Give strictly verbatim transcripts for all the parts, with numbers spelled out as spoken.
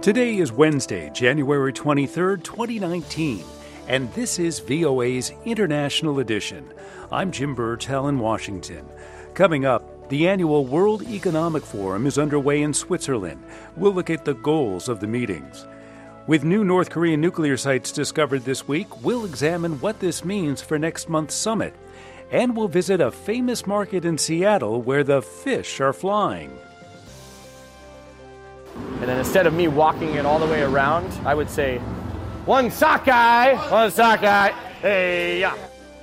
Today is Wednesday, January twenty-third, twenty nineteen, and this is V O A's International Edition. I'm Jim Burtell in Washington. Coming up, the annual World Economic Forum is underway in Switzerland. We'll look at the goals of the meetings. With new North Korean nuclear sites discovered this week, we'll examine what this means for next month's summit. And we'll visit a famous market in Seattle where the fish are flying. And then instead of me walking it all the way around, I would say, one sockeye, one sockeye, hey, yeah.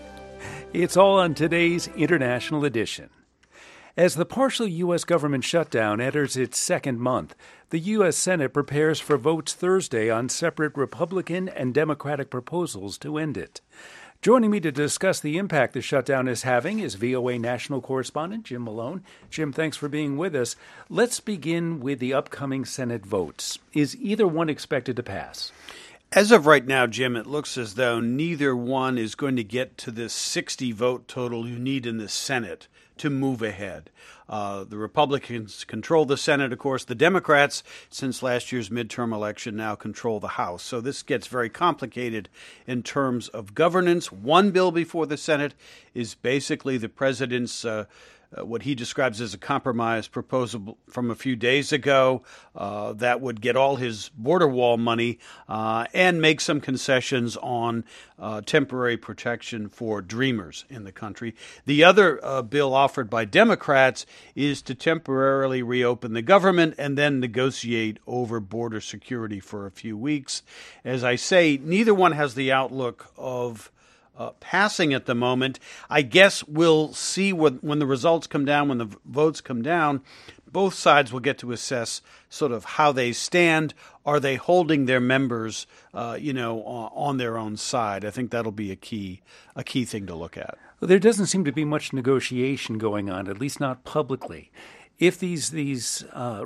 It's all on today's International Edition. As the partial U S government shutdown enters its second month, the U S Senate prepares for votes Thursday on separate Republican and Democratic proposals to end it. Joining me to discuss the impact the shutdown is having is V O A national correspondent Jim Malone. Jim, thanks for being with us. Let's begin with the upcoming Senate votes. Is either one expected to pass? As of right now, Jim, it looks as though neither one is going to get to this sixty vote total you need in the Senate to move ahead. Uh, the Republicans control the Senate, of course. The Democrats, since last year's midterm election, now control the House. So this gets very complicated in terms of governance. One bill before the Senate is basically the president's uh, Uh, what he describes as a compromise proposal from a few days ago uh, that would get all his border wall money uh, and make some concessions on uh, temporary protection for dreamers in the country. The other uh, bill offered by Democrats is to temporarily reopen the government and then negotiate over border security for a few weeks. As I say, neither one has the outlook of Uh, passing at the moment. I guess we'll see when, when the results come down, when the votes come down. Both sides will get to assess sort of how they stand. Are they holding their members, uh, you know, on, on their own side? I think that'll be a key, a key thing to look at. Well, there doesn't seem to be much negotiation going on, at least not publicly. If these these uh,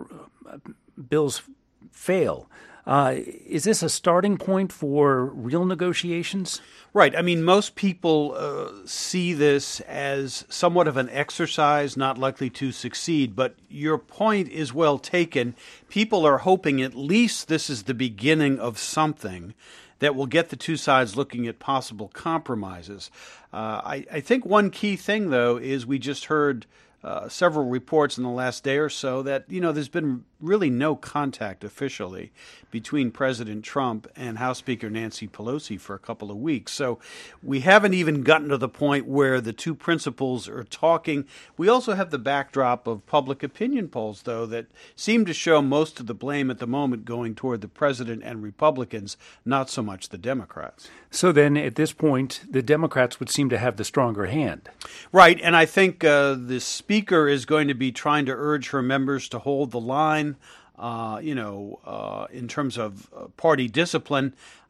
bills fail, Uh, is this a starting point for real negotiations? Right. I mean, most people uh, see this as somewhat of an exercise, not likely to succeed. But your point is well taken. People are hoping at least this is the beginning of something that will get the two sides looking at possible compromises. Uh, I, I think one key thing, though, is we just heard Uh, several reports in the last day or so that, you know, there's been really no contact officially between President Trump and House Speaker Nancy Pelosi for a couple of weeks. So we haven't even gotten to the point where the two principals are talking. We also have the backdrop of public opinion polls, though, that seem to show most of the blame at the moment going toward the president and Republicans, not so much the Democrats. So then at this point, the Democrats would seem to have the stronger hand. Right. And I think uh, the Speaker is going to be trying to urge her members to hold the line, uh, you know, uh, in terms of uh, party discipline.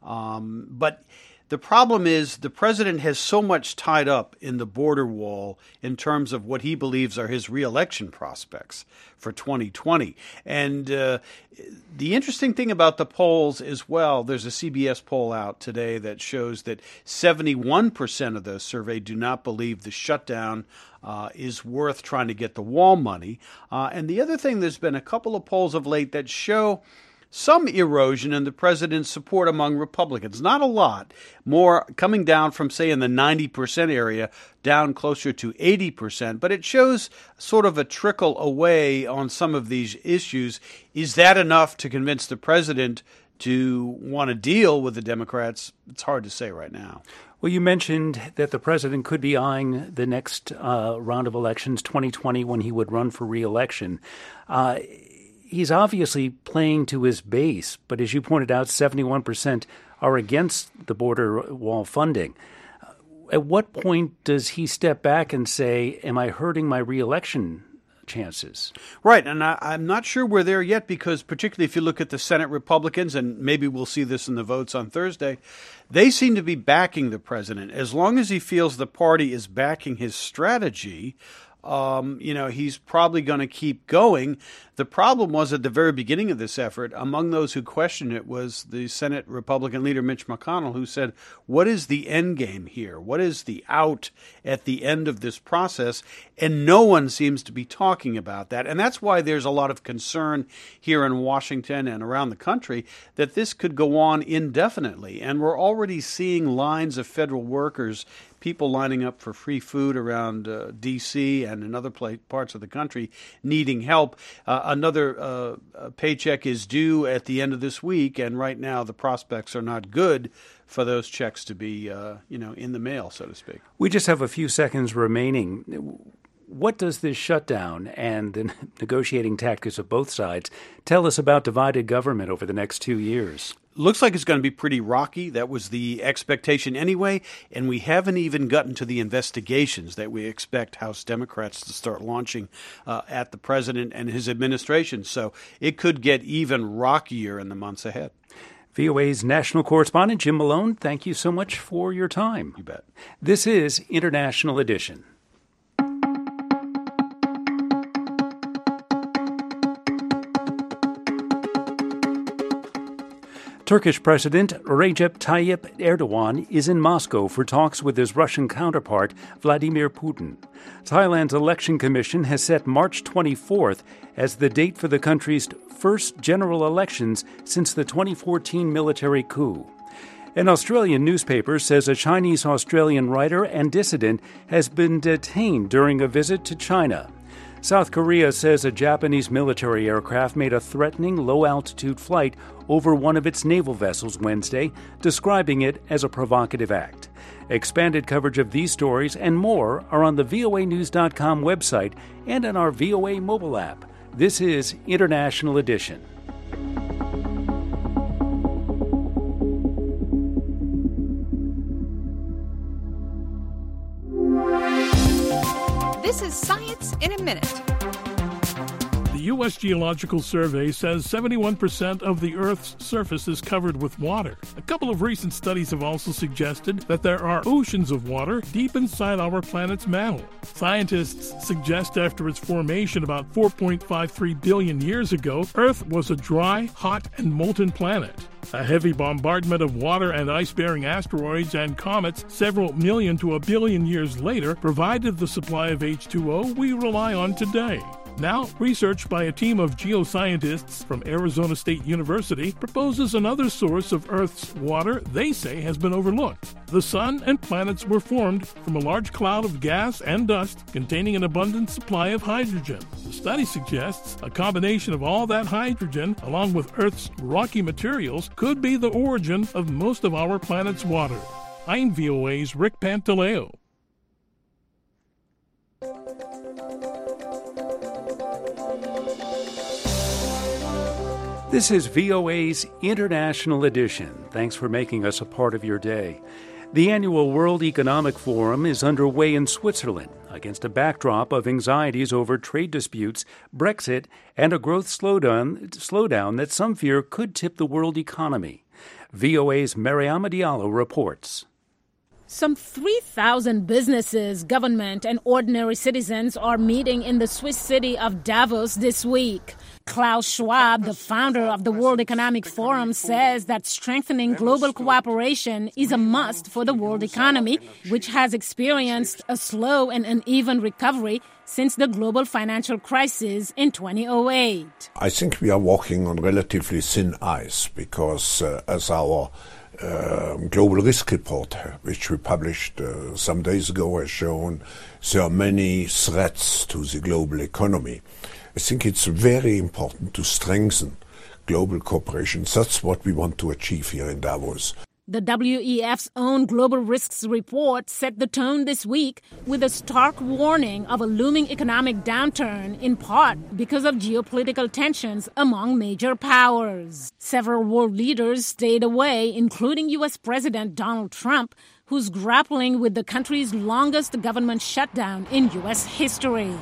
Um, but the problem is the president has so much tied up in the border wall in terms of what he believes are his reelection prospects for twenty twenty. And uh, the interesting thing about the polls as well, there's a C B S poll out today that shows that seventy-one percent of those surveyed do not believe the shutdown uh, is worth trying to get the wall money. Uh, and the other thing, there's been a couple of polls of late that show some erosion in the president's support among Republicans. Not a lot. More coming down from, say, in the ninety percent area, down closer to eighty percent. But it shows sort of a trickle away on some of these issues. Is that enough to convince the president to want to deal with the Democrats? It's hard to say right now. Well, you mentioned that the president could be eyeing the next uh, round of elections, twenty twenty, when he would run for re-election. Uh, he's obviously playing to his base, but as you pointed out, seventy-one percent are against the border wall funding. At what point does he step back and say, am I hurting my re-election chances? Right, and I, I'm not sure we're there yet because particularly if you look at the Senate Republicans, and maybe we'll see this in the votes on Thursday, they seem to be backing the president. As long as he feels the party is backing his strategy, Um, you know, he's probably going to keep going. The problem was at the very beginning of this effort, among those who questioned it was the Senate Republican leader Mitch McConnell, who said, what is the end game here? What is the out at the end of this process? And no one seems to be talking about that. And that's why there's a lot of concern here in Washington and around the country that this could go on indefinitely. And we're already seeing lines of federal workers, people lining up for free food around uh, D C and in other pla- parts of the country needing help. Uh, another uh, paycheck is due at the end of this week, and right now the prospects are not good for those checks to be, uh, you know, in the mail, so to speak. We just have a few seconds remaining. What does this shutdown and the negotiating tactics of both sides tell us about divided government over the next two years? Looks like it's going to be pretty rocky. That was the expectation anyway, and we haven't even gotten to the investigations that we expect House Democrats to start launching uh, at the president and his administration. So it could get even rockier in the months ahead. V O A's national correspondent Jim Malone, thank you so much for your time. You bet. This is International Edition. Turkish President Recep Tayyip Erdogan is in Moscow for talks with his Russian counterpart, Vladimir Putin. Thailand's election commission has set March twenty-fourth as the date for the country's first general elections since the twenty fourteen military coup. An Australian newspaper says a Chinese-Australian writer and dissident has been detained during a visit to China. South Korea says a Japanese military aircraft made a threatening low-altitude flight over one of its naval vessels Wednesday, describing it as a provocative act. Expanded coverage of these stories and more are on the V O A news dot com website and on our V O A mobile app. This is International Edition. This is Science in a Minute. The U S Geological Survey says seventy-one percent of the Earth's surface is covered with water. A couple of recent studies have also suggested that there are oceans of water deep inside our planet's mantle. Scientists suggest after its formation about four point five three billion years ago, Earth was a dry, hot, and molten planet. A heavy bombardment of water and ice-bearing asteroids and comets several million to a billion years later provided the supply of H two O we rely on today. Now, research by a team of geoscientists from Arizona State University proposes another source of Earth's water they say has been overlooked. The sun and planets were formed from a large cloud of gas and dust containing an abundant supply of hydrogen. The study suggests a combination of all that hydrogen, along with Earth's rocky materials, could be the origin of most of our planet's water. I'm V O A's Rick Pantaleo. This is V O A's International Edition. Thanks for making us a part of your day. The annual World Economic Forum is underway in Switzerland against a backdrop of anxieties over trade disputes, Brexit, and a growth slowdown, slowdown that some fear could tip the world economy. V O A's Mariama Diallo reports. Some three thousand businesses, government, and ordinary citizens are meeting in the Swiss city of Davos this week. Klaus Schwab, the founder of the World Economic Forum, says that strengthening global cooperation is a must for the world economy, which has experienced a slow and uneven recovery since the global financial crisis in two thousand eight. I think we are walking on relatively thin ice because uh, as our Uh, global risk report, which we published uh, some days ago, has shown there are many threats to the global economy. I think it's very important to strengthen global cooperation. That's what we want to achieve here in Davos. The W E F's own Global Risks Report set the tone this week with a stark warning of a looming economic downturn, in part because of geopolitical tensions among major powers. Several world leaders stayed away, including U S President Donald Trump, who's grappling with the country's longest government shutdown in U S history.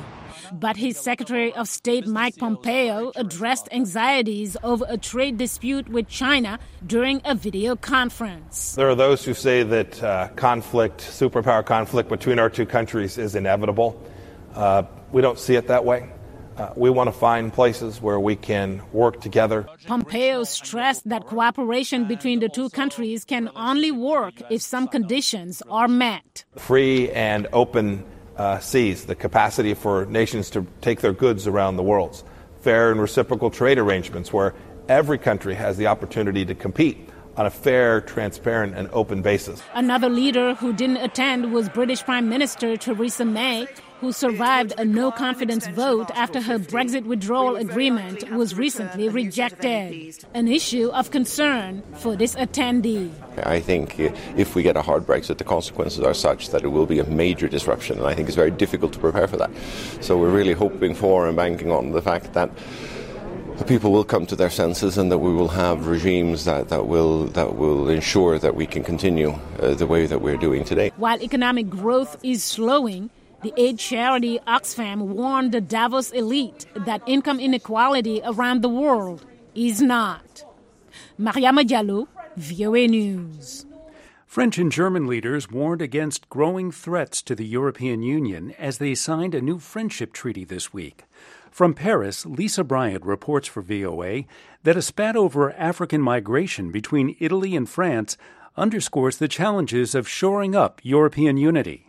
But his Secretary of State Mike Pompeo addressed anxieties over a trade dispute with China during a video conference. There are those who say that uh, conflict, superpower conflict between our two countries is inevitable. Uh, we don't see it that way. Uh, we want to find places where we can work together. Pompeo stressed that cooperation between the two countries can only work if some conditions are met. Free and open uh, seas, the capacity for nations to take their goods around the world. Fair and reciprocal trade arrangements where every country has the opportunity to compete on a fair, transparent, and open basis. Another leader who didn't attend was British Prime Minister Theresa May, who survived a no-confidence vote after her Brexit withdrawal agreement was recently rejected, an issue of concern for this attendee. I think if we get a hard Brexit, the consequences are such that it will be a major disruption, and I think it's very difficult to prepare for that. So we're really hoping for and banking on the fact that people will come to their senses and that we will have regimes that, that will that will ensure that we can continue uh, the way that we're doing today. While economic growth is slowing, the aid charity Oxfam warned the Davos elite that income inequality around the world is not. Mariama Diallo, V O A News. French and German leaders warned against growing threats to the European Union as they signed a new friendship treaty this week. From Paris, Lisa Bryant reports for V O A that a spat over African migration between Italy and France underscores the challenges of shoring up European unity.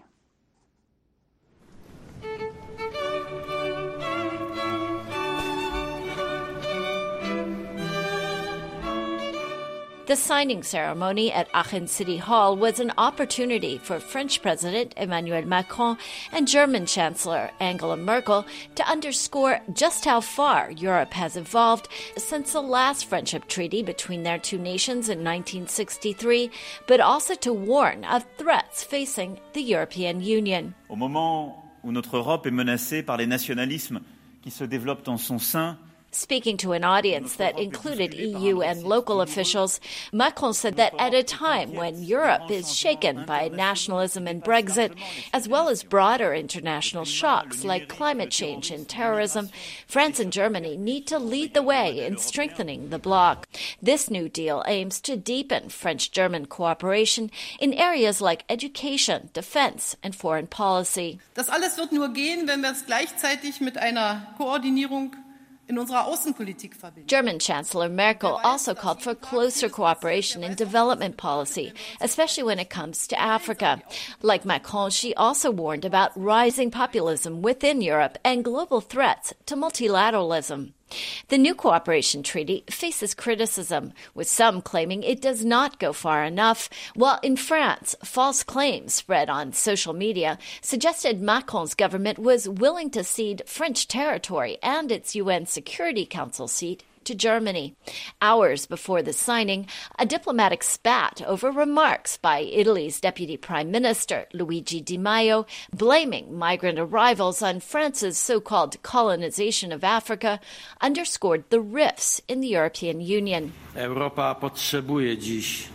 The signing ceremony at Aachen City Hall was an opportunity for French President Emmanuel Macron and German Chancellor Angela Merkel to underscore just how far Europe has evolved since the last friendship treaty between their two nations in nineteen sixty-three, but also to warn of threats facing the European Union. Au moment où notre Europe est menacée par les nationalismes qui se développent en son sein, Speaking to an audience that included E U and local officials, Macron said that at a time when Europe is shaken by nationalism and Brexit, as well as broader international shocks like climate change and terrorism, France and Germany need to lead the way in strengthening the bloc. This new deal aims to deepen French-German cooperation in areas like education, defense, and foreign policy. Das alles wird nur gehen, wenn wir es gleichzeitig mit einer Koordinierung in unserer Außenpolitik verbinden. German Chancellor Merkel also called for closer cooperation in development policy, especially when it comes to Africa. Like Macron, she also warned about rising populism within Europe and global threats to multilateralism. The new cooperation treaty faces criticism, with some claiming it does not go far enough, while in France, false claims spread on social media suggested Macron's government was willing to cede French territory and its U N Security Council seat to Germany. Hours before the signing, a diplomatic spat over remarks by Italy's Deputy Prime Minister, Luigi Di Maio, blaming migrant arrivals on France's so-called colonization of Africa, underscored the rifts in the European Union. Europa potrzebuje dziś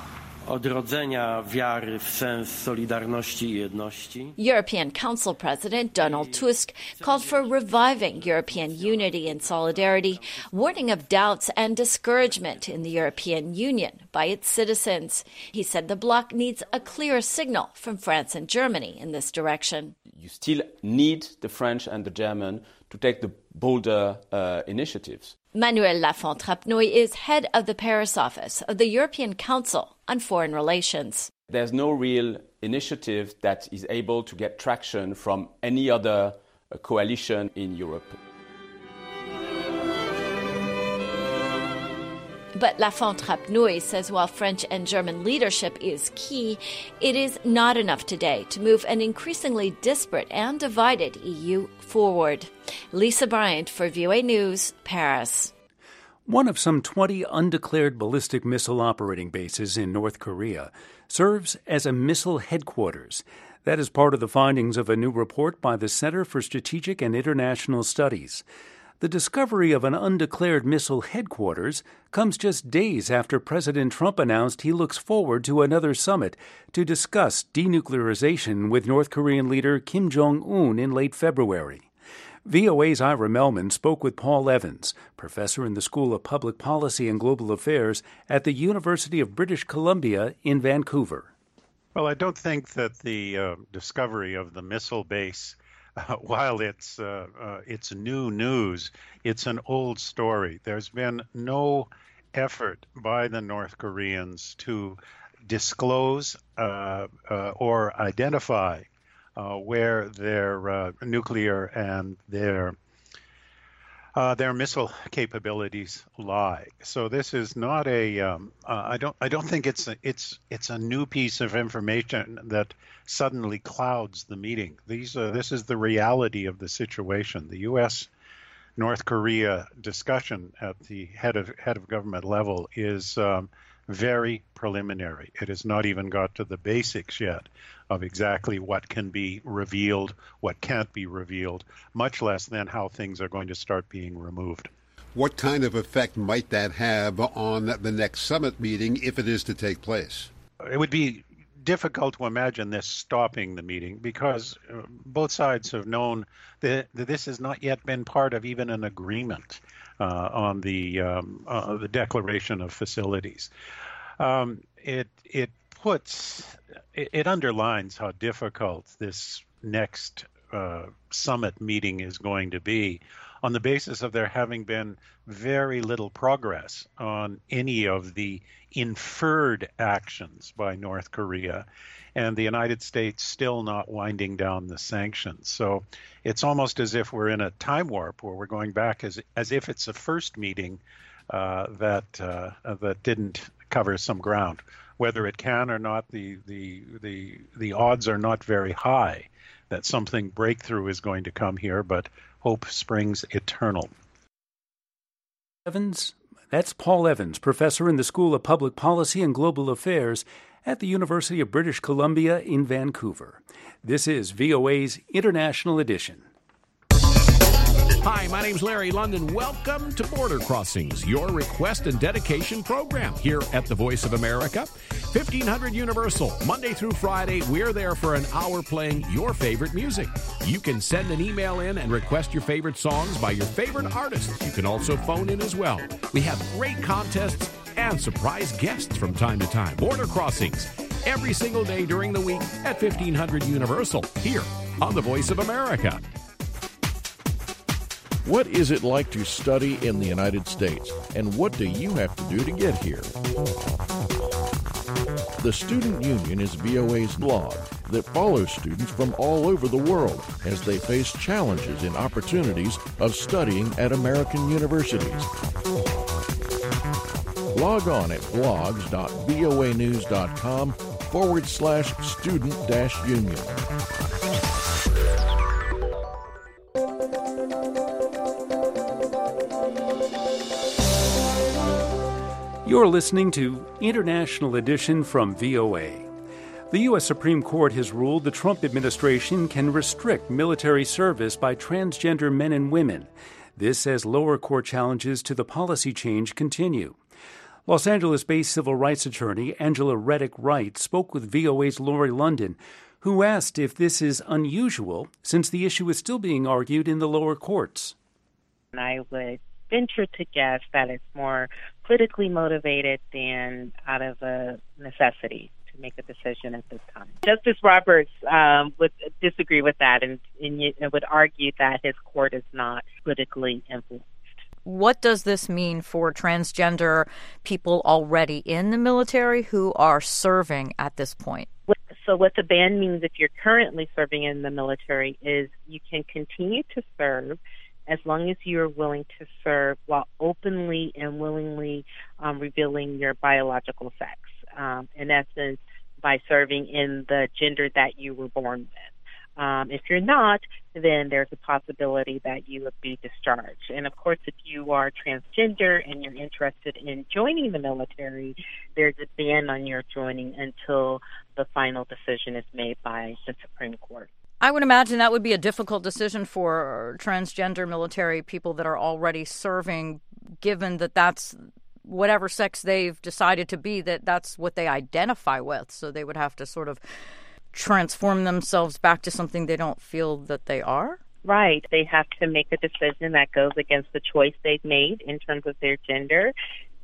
odrodzenia wiary w sens solidarności i jedności. European Council President Donald Tusk called for reviving European unity and solidarity, warning of doubts and discouragement in the European Union by its citizens. He said the bloc needs a clear signal from France and Germany in this direction. You still need the French and the German to take the bolder uh, initiatives. Manuel Lafont-Rapnoy is head of the Paris office of the European Council on Foreign Relations. There's no real initiative that is able to get traction from any other uh, coalition in Europe. But Lafont-Rapnoy says while French and German leadership is key, it is not enough today to move an increasingly disparate and divided E U forward. Lisa Bryant for V O A News, Paris. One of some twenty undeclared ballistic missile operating bases in North Korea serves as a missile headquarters. That is part of the findings of a new report by the Center for Strategic and International Studies. The discovery of an undeclared missile headquarters comes just days after President Trump announced he looks forward to another summit to discuss denuclearization with North Korean leader Kim Jong-un in late February. V O A's Ira Melman spoke with Paul Evans, professor in the School of Public Policy and Global Affairs at the University of British Columbia in Vancouver. Well, I don't think that the uh, discovery of the missile base, uh, while it's uh, uh, it's new news, it's an old story. There's been no effort by the North Koreans to disclose uh, uh, or identify uh, where their uh, nuclear and their uh, their missile capabilities lie. So this is not a. Um, uh, I don't. I don't think it's a, it's it's a new piece of information that suddenly clouds the meeting. These. Uh, this is the reality of the situation. The U S North Korea discussion at the head of head of government level is um, very preliminary. It has not even got to the basics yet of exactly what can be revealed, what can't be revealed, much less than how things are going to start being removed. What kind of effect might that have on the next summit meeting if it is to take place? It would be difficult to imagine this stopping the meeting because uh, both sides have known that, that this has not yet been part of even an agreement uh, on the um, uh, the declaration of facilities. Um, it it puts it, it underlines how difficult this next uh, summit meeting is going to be on the basis of there having been very little progress on any of the inferred actions by North Korea, and the United States still not winding down the sanctions. So it's almost as if we're in a time warp where we're going back as as if it's a first meeting uh, that uh, that didn't cover some ground. Whether it can or not, the the the the odds are not very high that something breakthrough is going to come here, but hope springs eternal. Evans, that's Paul Evans, professor in the School of Public Policy and Global Affairs at the University of British Columbia in Vancouver. This is V O A's International Edition. Hi, my name's Larry London. Welcome to Border Crossings, your request and dedication program here at the Voice of America. fifteen hundred Universal, Monday through Friday, we're there for an hour playing your favorite music. You can send an email in and request your favorite songs by your favorite artists. You can also phone in as well. We have great contests and surprise guests from time to time. Border Crossings, every single day during the week at fifteen hundred Universal, here on the Voice of America. What is it like to study in the United States, and what do you have to do to get here? The Student Union is V O A's blog that follows students from all over the world as they face challenges and opportunities of studying at American universities. Log on at blogs.voanews.com forward slash student dash union. You're listening to International Edition from V O A. The U S Supreme Court has ruled the Trump administration can restrict military service by transgender men and women. This as lower court challenges to the policy change continue. Los Angeles-based civil rights attorney Angela Reddick Wright spoke with V O A's Lori London, who asked if this is unusual since the issue is still being argued in the lower courts. And I would venture to guess that it's more politically motivated than out of a necessity to make a decision at this time. Justice Roberts um, would disagree with that and, and would argue that his court is not politically influenced. What does this mean for transgender people already in the military who are serving at this point? So what the ban means if you're currently serving in the military is you can continue to serve as long as you are willing to serve while openly and willingly um, revealing your biological sex. Um, in essence, by serving in the gender that you were born with. Um, if you're not, then there's a possibility that you would be discharged. And of course, if you are transgender and you're interested in joining the military, there's a ban on your joining until the final decision is made by the Supreme Court. I would imagine that would be a difficult decision for transgender military people that are already serving, given that that's whatever sex they've decided to be, that that's what they identify with. So they would have to sort of transform themselves back to something they don't feel that they are? Right. They have to make a decision that goes against the choice they've made in terms of their gender,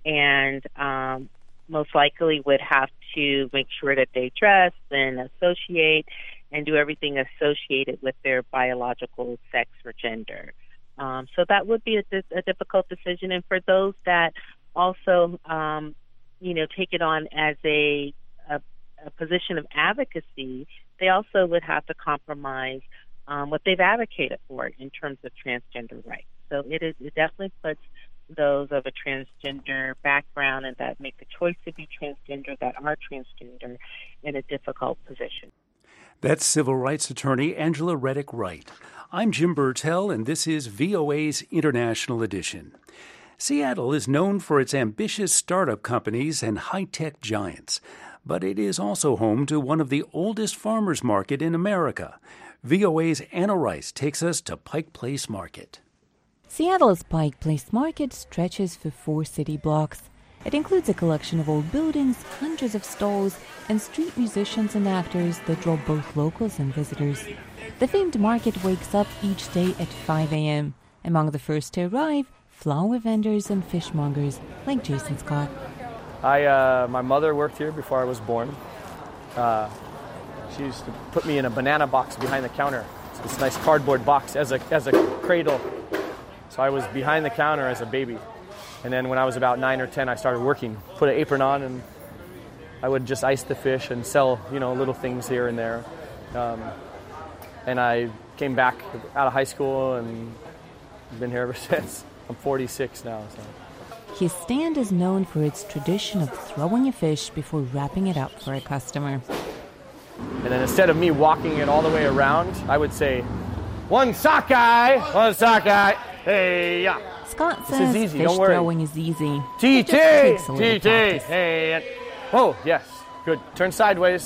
and um, most likely would have to make sure that they dress and associate and do everything associated with their biological sex or gender. Um, so that would be a, a difficult decision. And for those that also, um, you know, take it on as a, a, a position of advocacy, they also would have to compromise um, what they've advocated for in terms of transgender rights. So it, is, it definitely puts those of a transgender background and that make the choice to be transgender, that are transgender, in a difficult position. That's civil rights attorney Angela Reddick Wright. I'm Jim Burtell, and this is V O A's International Edition. Seattle is known for its ambitious startup companies and high-tech giants, but it is also home to one of the oldest farmers market in America. V O A's Anna Rice takes us to Pike Place Market. Seattle's Pike Place Market stretches for four city blocks. It includes a collection of old buildings, hundreds of stalls, and street musicians and actors that draw both locals and visitors. The famed market wakes up each day at five a.m. Among the first to arrive, flower vendors and fishmongers like Jason Scott. I, uh, my mother worked here before I was born. Uh, she used to put me in a banana box behind the counter. It's this nice cardboard box as a as a cradle. So I was behind the counter as a baby. And then when I was about nine or ten, I started working. Put an apron on, and I would just ice the fish and sell, you know, little things here and there. Um, and I came back out of high school and been here ever since. I'm forty-six now. So. His stand is known for its tradition of throwing a fish before wrapping it up for a customer. And then instead of me walking it all the way around, I would say, one sockeye, one sockeye, hey, yeah. Scott this says is easy. fish Don't worry. throwing is easy. T T! T T! Hey. Hey. Oh, yes. Good. Turn sideways.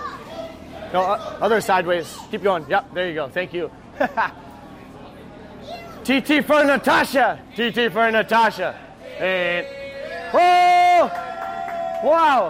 No, uh, other sideways. Keep going. Yep, there you go. Thank you. T T for Natasha. T T for Natasha. And whoa! Wow!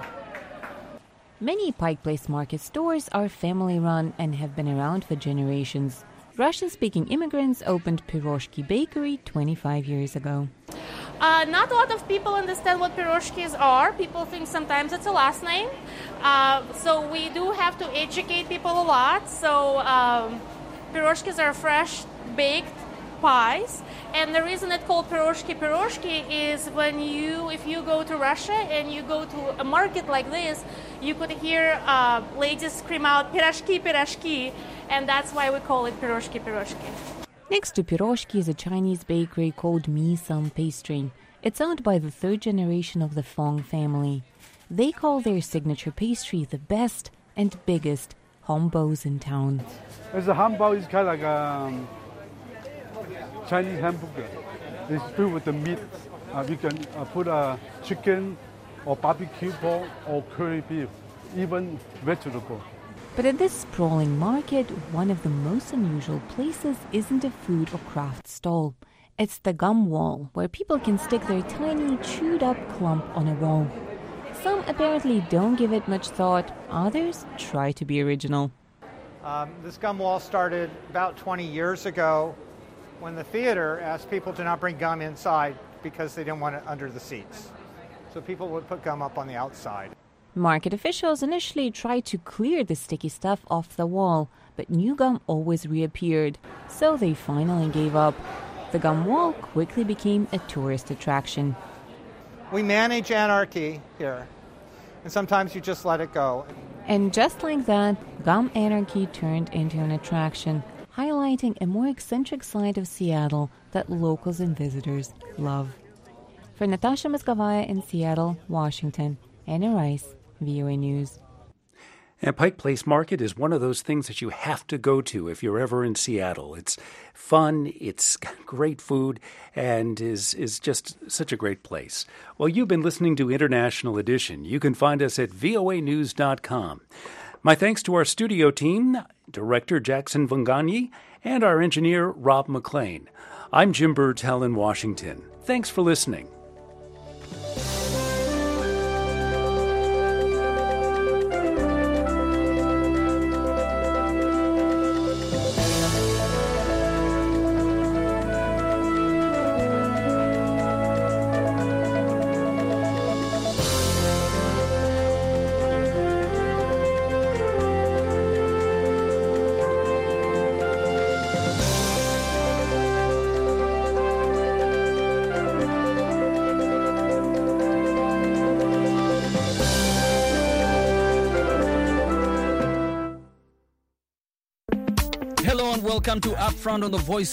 Many Pike Place Market stores are family-run and have been around for generations. Russian-speaking immigrants opened Piroshki Bakery twenty-five years ago. Uh, not a lot of people understand what piroshkis are. People think sometimes it's a last name. Uh, so we do have to educate people a lot. So um, piroshkis are fresh baked pies. And the reason it's called piroshki piroshki is when you, if you go to Russia and you go to a market like this, you could hear uh, ladies scream out pirashki pirashki, and that's why we call it piroshki piroshki. Next to piroshki is a Chinese bakery called Mi Sum Pastry. It's owned by the third generation of the Fong family. They call their signature pastry the best and biggest hambos in town. As a hambo is kind of like a um, Chinese hamburger. It's filled with the meat. Uh, you can uh, put a chicken or barbecue pork or curry beef, even vegetable. But at this sprawling market, one of the most unusual places isn't a food or craft stall. It's the gum wall, where people can stick their tiny, chewed-up clump on a wall. Some apparently don't give it much thought. Others try to be original. Um, this gum wall started about twenty years ago when the theater asked people to not bring gum inside because they didn't want it under the seats. So people would put gum up on the outside. Market officials initially tried to clear the sticky stuff off the wall, but new gum always reappeared, so they finally gave up. The gum wall quickly became a tourist attraction. We manage anarchy here, and sometimes you just let it go. And just like that, gum anarchy turned into an attraction, highlighting a more eccentric side of Seattle that locals and visitors love. For Natasha Moskovaya in Seattle, Washington, Anna Rice, V O A News. And Pike Place Market is one of those things that you have to go to if you're ever in Seattle. It's fun, it's great food, and is is just such a great place. Well, you've been listening to International Edition. You can find us at V O A news dot com. My thanks to our studio team, Director Jackson Vungani, and our engineer, Rob McLean. I'm Jim Burtell in Washington. Thanks for listening. Welcome to Upfront on the Voice